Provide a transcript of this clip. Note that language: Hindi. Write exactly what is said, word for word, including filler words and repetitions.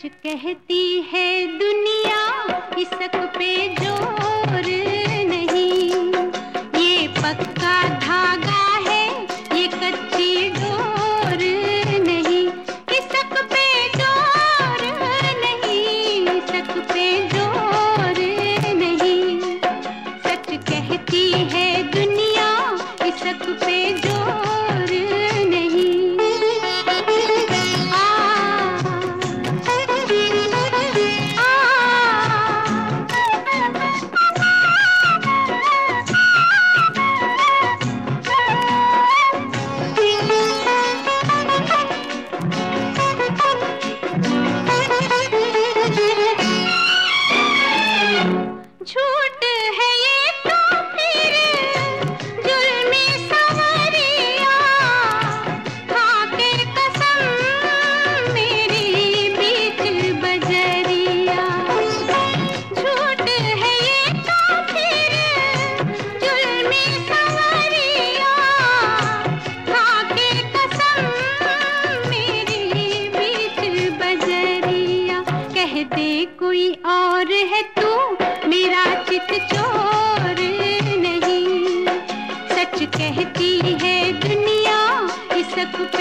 सच कहती है दुनिया, इसक पे जोर नहीं। ये पक्का धागा है, ये कच्ची डोर नहीं। इसक पे जोर नहीं, इसक पे जोर नहीं। सच कहती है दुनिया, इसक पे जोर नहीं। झूठ है ये तो फिर जुल्मी सवरिया, खा के कसम मेरी बीच बजरिया। झूठ है ये तो फिर जुल्मी सवरिया, खा के कसम मेरी बीच बजरिया। कह दे कोई और है तू, मेरा चित चोर नहीं। सच कहती है दुनिया, इसक पे